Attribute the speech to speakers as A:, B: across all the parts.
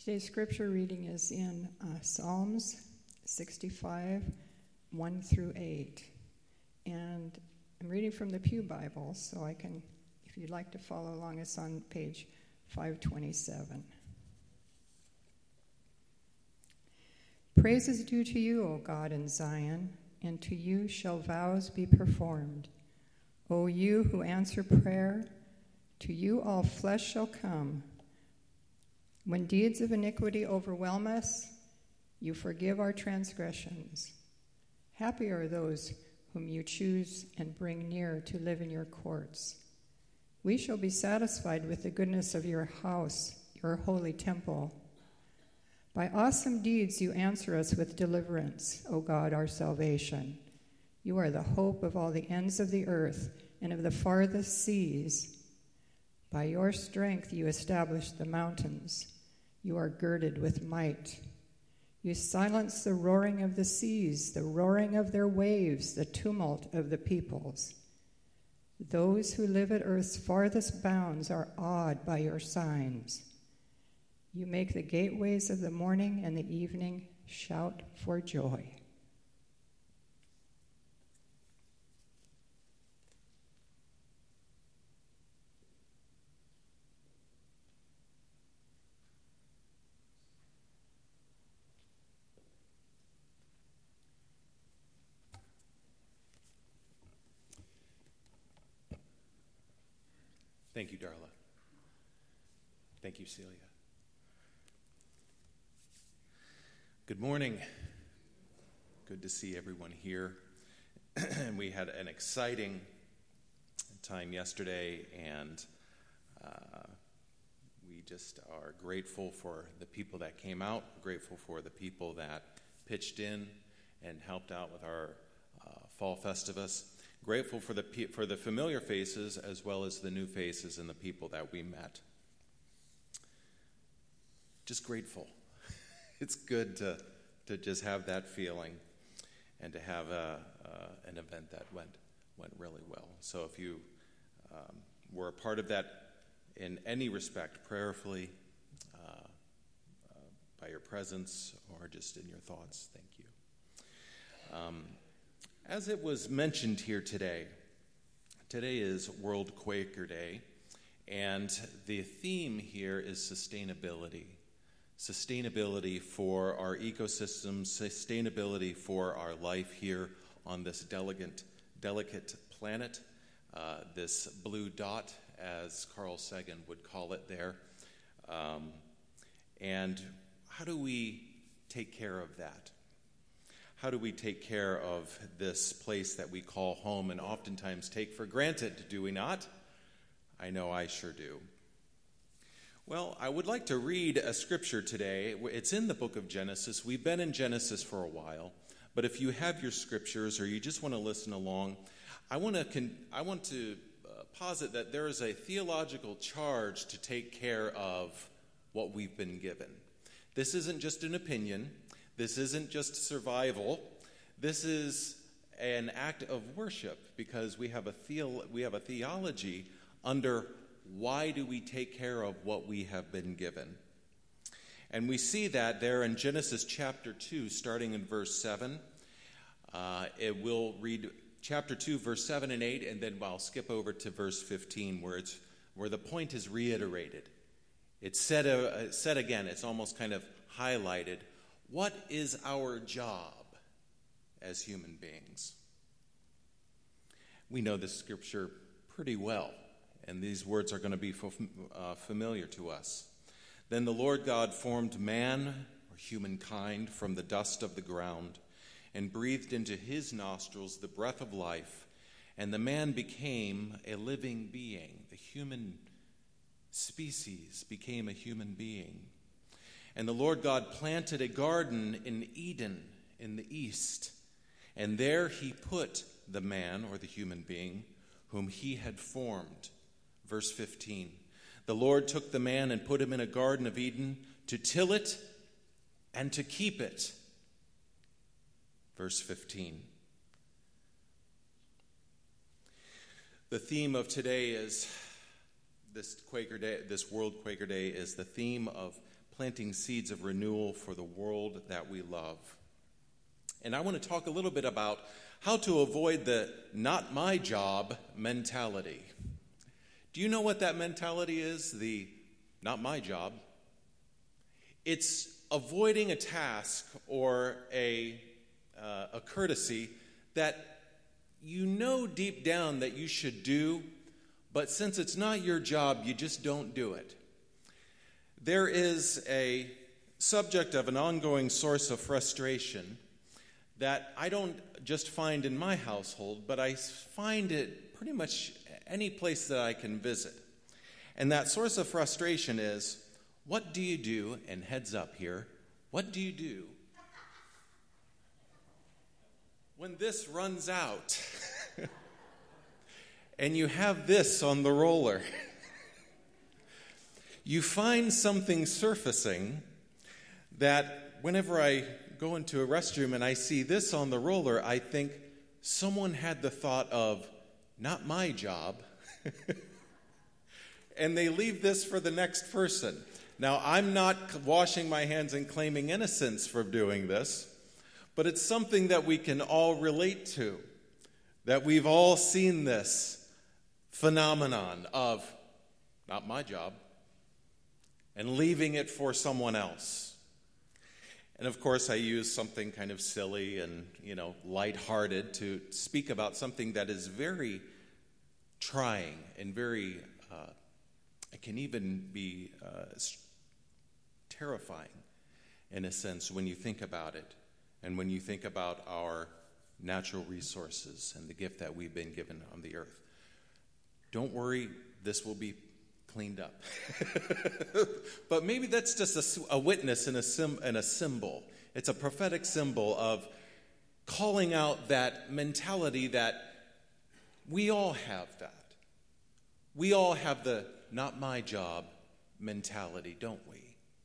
A: Today's scripture reading is in Psalms 65, 1 through 8. And I'm reading from the Pew Bible, so I can, if you'd like to follow along, it's on page 527. Praise is due to you, O God, in Zion, and to you shall vows be performed. O you who answer prayer, to you all flesh shall come. When deeds of iniquity overwhelm us, you forgive our transgressions. Happy are those whom you choose and bring near to live in your courts. We shall be satisfied with the goodness of your house, your holy temple. By awesome deeds you answer us with deliverance, O God, our salvation. You are the hope of all the ends of the earth and of the farthest seas. By your strength you establish the mountains. You are girded with might. You silence the roaring of the seas, the roaring of their waves, the tumult of the peoples. Those who live at earth's farthest bounds are awed by your signs. You make the gateways of the morning and the evening shout for joy.
B: Thank you, Darla. Thank you, Celia. Good morning. Good to see everyone here. We had an exciting time yesterday, and we just are grateful for the people that came out, grateful for the people that pitched in and helped out with our fall festivus. Grateful for the familiar faces as well as the new faces and the people that we met. Just grateful. It's good to just have that feeling and to have an event that went really well. So if you were a part of that in any respect, prayerfully, by your presence or just in your thoughts, thank you. As it was mentioned here today is World Quaker Day, and the theme here is sustainability. Sustainability for our ecosystems, sustainability for our life here on this delicate planet, this blue dot, as Carl Sagan would call it there. And how do we take care of that? How do we take care of this place that we call home and oftentimes take for granted, do we not? I know I sure do. Well, I would like to read a scripture today. It's in the book of Genesis. We've been in Genesis for a while, but if you have your scriptures or you just want to listen along, I want to posit that there is a theological charge to take care of what we've been given. This isn't just an opinion. This isn't just survival. This is an act of worship because we have a theology under why do we take care of what we have been given. And we see that there in Genesis chapter 2, starting in verse 7. It will read chapter 2, verse 7 and 8, and then I'll skip over to verse 15 where the point is reiterated. It's said again, it's almost kind of highlighted. What is our job as human beings? We know this scripture pretty well, and these words are going to be familiar to us. Then the Lord God formed man, or humankind, from the dust of the ground, and breathed into his nostrils the breath of life, and the man became a living being. The human species became a human being. And the Lord God planted a garden in Eden in the east, and there he put the man, or the human being, whom he had formed. Verse 15, the Lord took the man and put him in a garden of Eden to till it and to keep it. Verse 15. The theme of today is this World Quaker Day is the theme of planting seeds of renewal for the world that we love. And I want to talk a little bit about how to avoid the not my job mentality. Do you know what that mentality is, the not my job? It's avoiding a task or a courtesy that you know deep down that you should do, but since it's not your job, you just don't do it. There is a subject of an ongoing source of frustration that I don't just find in my household, but I find it pretty much any place that I can visit. And that source of frustration is, what do you do, and heads up here, what do you do when this runs out and you have this on the roller? You find something surfacing that whenever I go into a restroom and I see this on the roller, I think someone had the thought of, not my job, and they leave this for the next person. Now, I'm not washing my hands and claiming innocence for doing this, but it's something that we can all relate to, that we've all seen this phenomenon of, not my job, and leaving it for someone else. And of course, I use something kind of silly and, lighthearted to speak about something that is very trying and very, it can even be terrifying in a sense when you think about it and when you think about our natural resources and the gift that we've been given on the earth. Don't worry, this will be cleaned up. But maybe that's just a witness and a symbol. It's a prophetic symbol of calling out that mentality that we all have that. We all have the not my job mentality, don't we?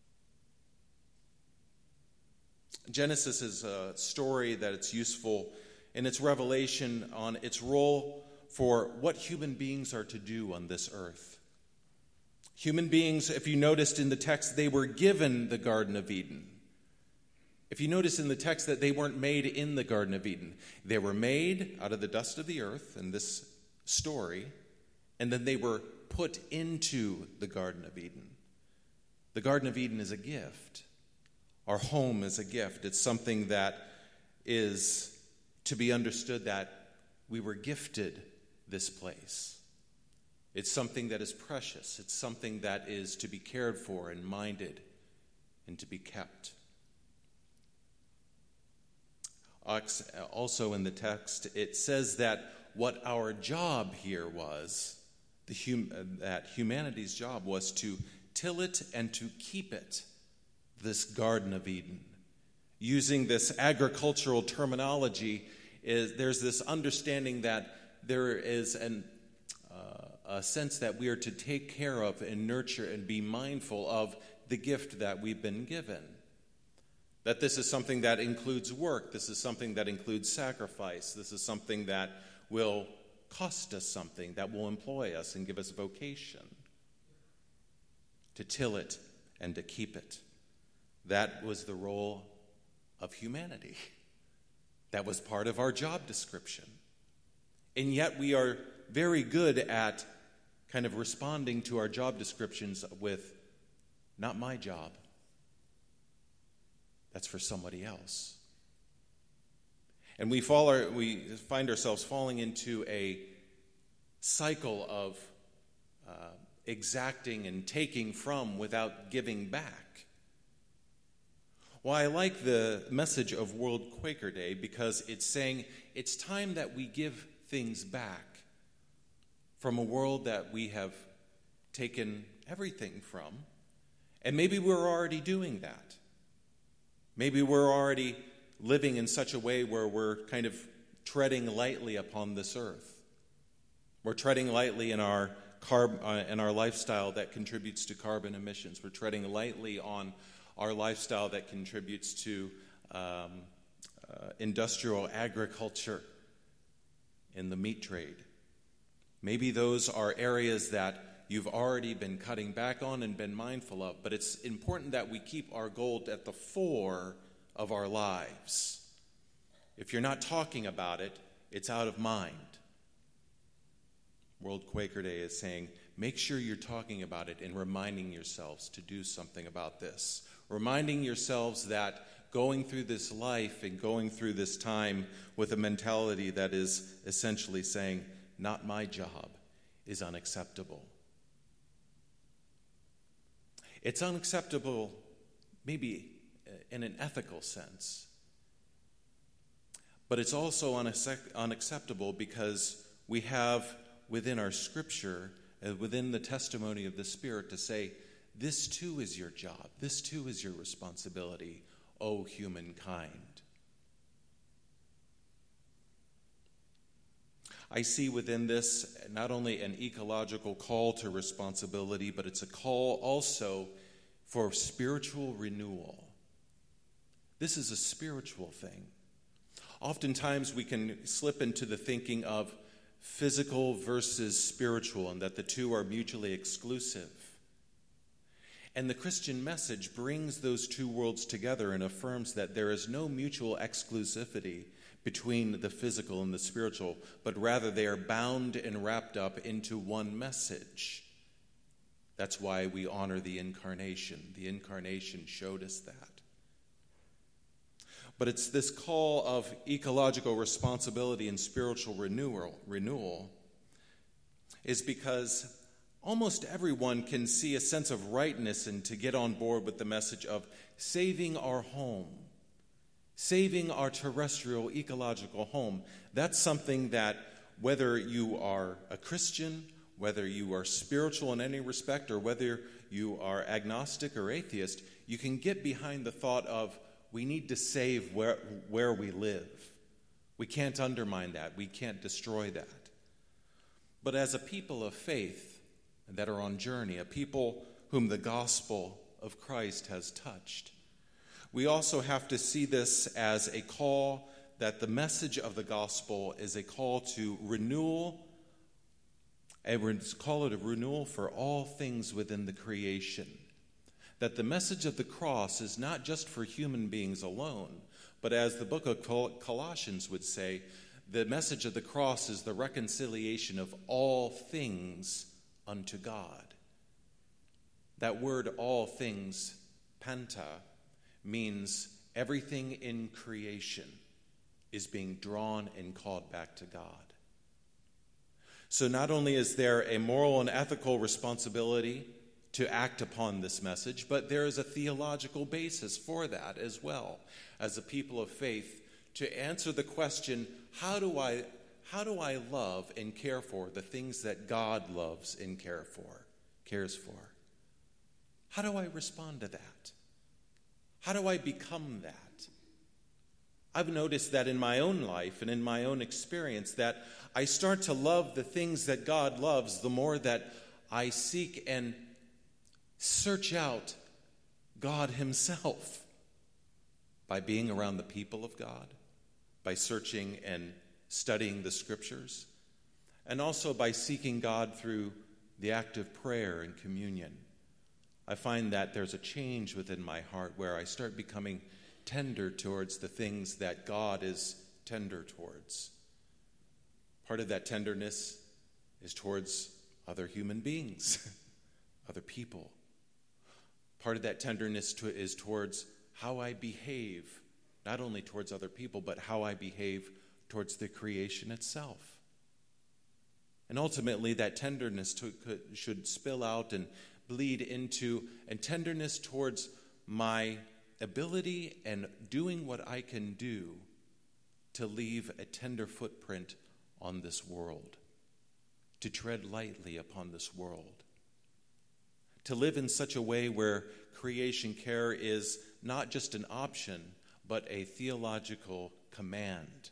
B: Genesis is a story that it's useful in its revelation on its role for what human beings are to do on this earth. Human beings, if you noticed in the text, they were given the Garden of Eden. If you notice in the text that they weren't made in the Garden of Eden, they were made out of the dust of the earth in this story, and then they were put into the Garden of Eden. The Garden of Eden is a gift. Our home is a gift. It's something that is to be understood that we were gifted this place. It's something that is precious. It's something that is to be cared for and minded and to be kept. Also in the text, it says that what our job here was, that humanity's job was to till it and to keep it, this Garden of Eden. Using this agricultural terminology, there's this understanding that there is a sense that we are to take care of and nurture and be mindful of the gift that we've been given. That this is something that includes work. This is something that includes sacrifice. This is something that will cost us something, that will employ us and give us vocation. To till it and to keep it. That was the role of humanity. That was part of our job description. And yet we are very good at kind of responding to our job descriptions with, not my job. That's for somebody else. And we find ourselves falling into a cycle of exacting and taking from without giving back. Well, I like the message of World Quaker Day because it's saying it's time that we give things back from a world that we have taken everything from. And maybe we're already doing that. Maybe we're already living in such a way where we're kind of treading lightly upon this earth. We're treading lightly in our lifestyle that contributes to carbon emissions. We're treading lightly on our lifestyle that contributes to industrial agriculture in the meat trade. Maybe those are areas that you've already been cutting back on and been mindful of. But it's important that we keep our goal at the fore of our lives. If you're not talking about it, it's out of mind. World Quaker Day is saying, make sure you're talking about it and reminding yourselves to do something about this. Reminding yourselves that going through this life and going through this time with a mentality that is essentially saying, not my job, is unacceptable. It's unacceptable maybe in an ethical sense, but it's also unacceptable because we have within our scripture, within the testimony of the Spirit, to say, this too is your job, this too is your responsibility, O humankind. I see within this not only an ecological call to responsibility, but it's a call also for spiritual renewal. This is a spiritual thing. Oftentimes we can slip into the thinking of physical versus spiritual, and that the two are mutually exclusive. And the Christian message brings those two worlds together and affirms that there is no mutual exclusivity between the physical and the spiritual, but rather they are bound and wrapped up into one message. That's why we honor the Incarnation. The Incarnation showed us that. But it's this call of ecological responsibility and spiritual renewal is because almost everyone can see a sense of rightness and to get on board with the message of saving our home, saving our terrestrial ecological home. That's something that whether you are a Christian, whether you are spiritual in any respect, or whether you are agnostic or atheist, you can get behind the thought of we need to save where we live. We can't undermine that. We can't destroy that. But as a people of faith that are on journey, a people whom the gospel of Christ has touched, we also have to see this as a call that the message of the gospel is a call to renewal, and call it a renewal for all things within the creation. That the message of the cross is not just for human beings alone, but as the book of Colossians would say, the message of the cross is the reconciliation of all things unto God. That word, all things, panta, means everything in creation is being drawn and called back to God. So not only is there a moral and ethical responsibility to act upon this message, but there is a theological basis for that as well, as a people of faith, to answer the question, how do I love and care for the things that God loves and cares for? How do I respond to that? How do I become that? I've noticed that in my own life and in my own experience that I start to love the things that God loves the more that I seek and search out God himself by being around the people of God, by searching and studying the scriptures, and also by seeking God through the act of prayer and communion. I find that there's a change within my heart where I start becoming tender towards the things that God is tender towards. Part of that tenderness is towards other human beings, other people. Part of that tenderness is towards how I behave, not only towards other people, but how I behave towards the creation itself. And ultimately, that tenderness should spill out and bleed into a tenderness towards my ability and doing what I can do to leave a tender footprint on this world, to tread lightly upon this world, to live in such a way where creation care is not just an option, but a theological command.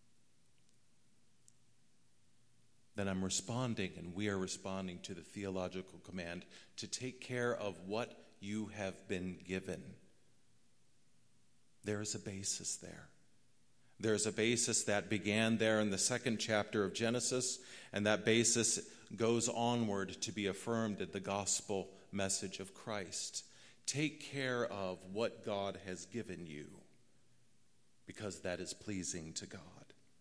B: Then I'm responding, and we are responding to the theological command to take care of what you have been given. There is a basis there. There's a basis that began there in the second chapter of Genesis, and that basis goes onward to be affirmed in the gospel message of Christ. Take care of what God has given you, because that is pleasing to God.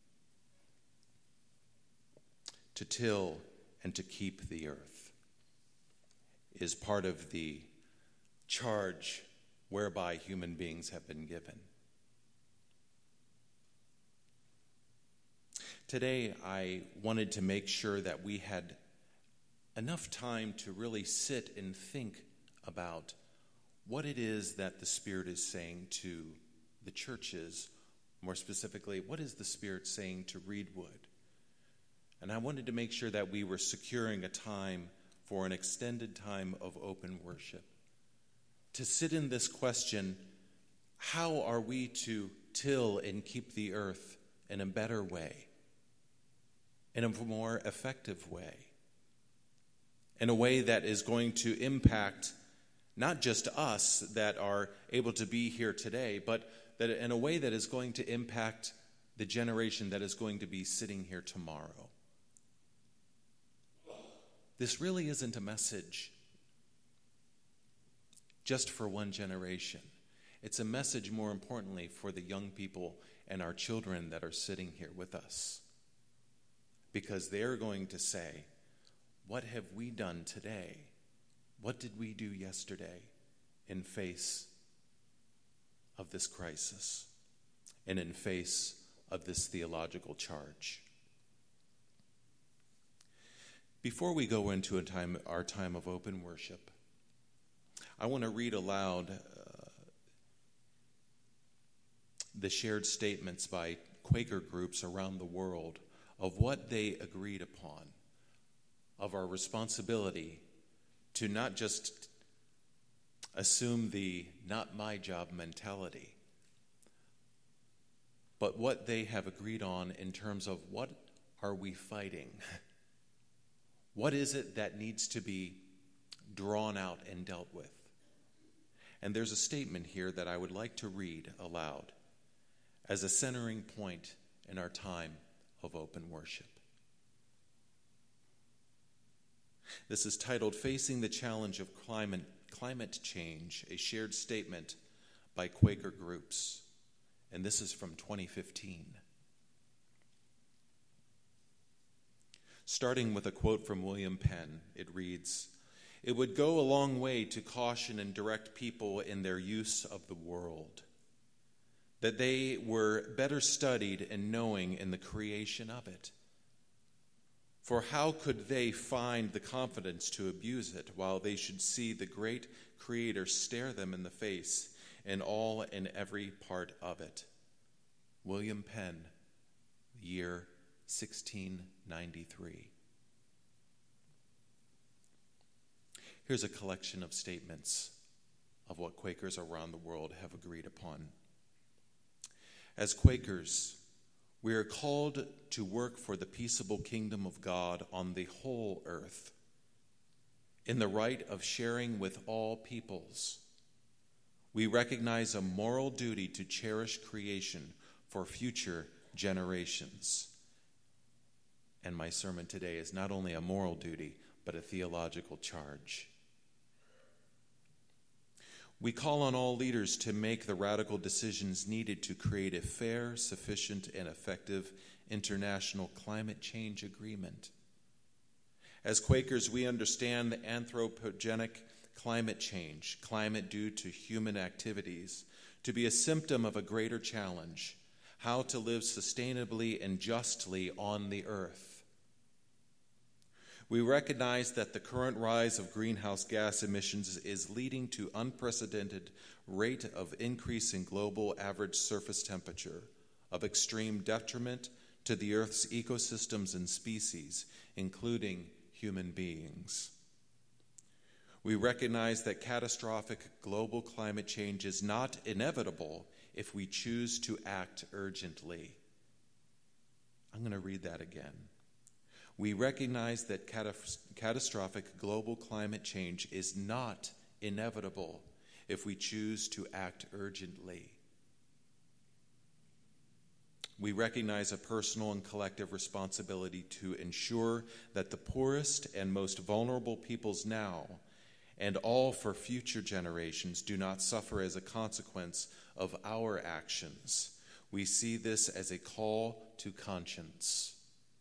B: To till and to keep the earth is part of the charge whereby human beings have been given. Today, I wanted to make sure that we had enough time to really sit and think about what it is that the Spirit is saying to the churches. More specifically, what is the Spirit saying to Reedwood? And I wanted to make sure that we were securing a time for an extended time of open worship. To sit in this question, how are we to till and keep the earth in a better way? In a more effective way, in a way that is going to impact not just us that are able to be here today, but that in a way that is going to impact the generation that is going to be sitting here tomorrow. This really isn't a message just for one generation. It's a message, more importantly, for the young people and our children that are sitting here with us. Because they're going to say, what have we done today? What did we do yesterday in face of this crisis and in face of this theological charge? Before we go into our time of open worship, I want to read aloud the shared statements by Quaker groups around the world of what they agreed upon, of our responsibility to not just assume the not my job mentality, but what they have agreed on in terms of what are we fighting? What is it that needs to be drawn out and dealt with? And there's a statement here that I would like to read aloud as a centering point in our time of open worship. This is titled Facing the Challenge of Climate Change, a shared statement by Quaker groups. And this is from 2015. Starting with a quote from William Penn, it reads, "It would go a long way to caution and direct people in their use of the world, that they were better studied and knowing in the creation of it. For how could they find the confidence to abuse it while they should see the great Creator stare them in the face in all and every part of it?" William Penn, year 1693. Here's a collection of statements of what Quakers around the world have agreed upon. As Quakers, we are called to work for the peaceable kingdom of God on the whole earth, in the right of sharing with all peoples. We recognize a moral duty to cherish creation for future generations. And my sermon today is not only a moral duty, but a theological charge. We call on all leaders to make the radical decisions needed to create a fair, sufficient, and effective international climate change agreement. As Quakers, we understand the anthropogenic climate change, climate due to human activities, to be a symptom of a greater challenge, how to live sustainably and justly on the earth. We recognize that the current rise of greenhouse gas emissions is leading to unprecedented rate of increase in global average surface temperature, of extreme detriment to the Earth's ecosystems and species, including human beings. We recognize that catastrophic global climate change is not inevitable if we choose to act urgently. I'm going to read that again. We recognize that catastrophic global climate change is not inevitable if we choose to act urgently. We recognize a personal and collective responsibility to ensure that the poorest and most vulnerable peoples now and all for future generations do not suffer as a consequence of our actions. We see this as a call to conscience.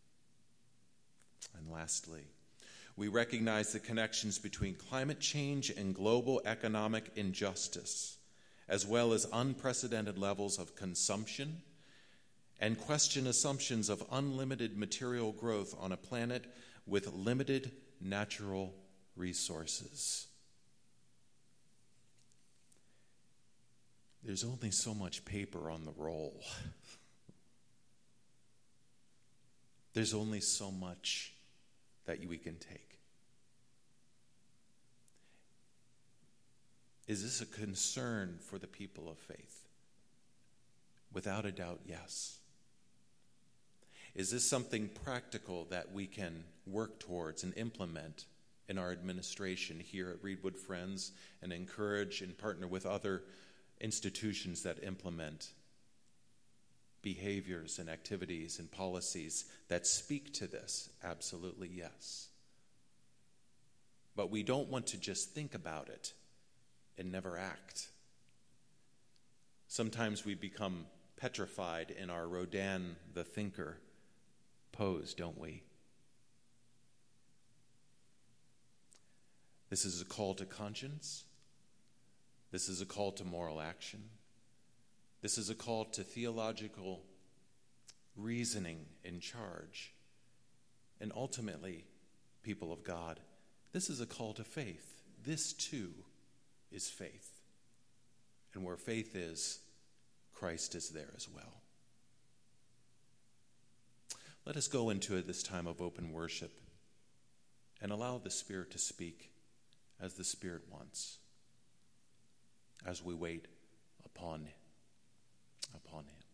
B: And lastly, we recognize the connections between climate change and global economic injustice, as well as unprecedented levels of consumption, and question assumptions of unlimited material growth on a planet with limited natural resources. There's only so much paper on the roll. There's only so much that we can take. Is this a concern for the people of faith? Without a doubt, yes. Is this something practical that we can work towards and implement in our administration here at Reedwood Friends and encourage and partner with other institutions that implement behaviors and activities and policies that speak to this? Absolutely, yes. But we don't want to just think about it and never act. Sometimes we become petrified in our Rodin the thinker pose, don't we? This is a call to conscience. This is a call to moral action. This is a call to theological reasoning in charge. And ultimately, people of God, this is a call to faith. This too is faith. And where faith is, Christ is there as well. Let us go into this time of open worship and allow the Spirit to speak as the Spirit wants, as we wait upon Him.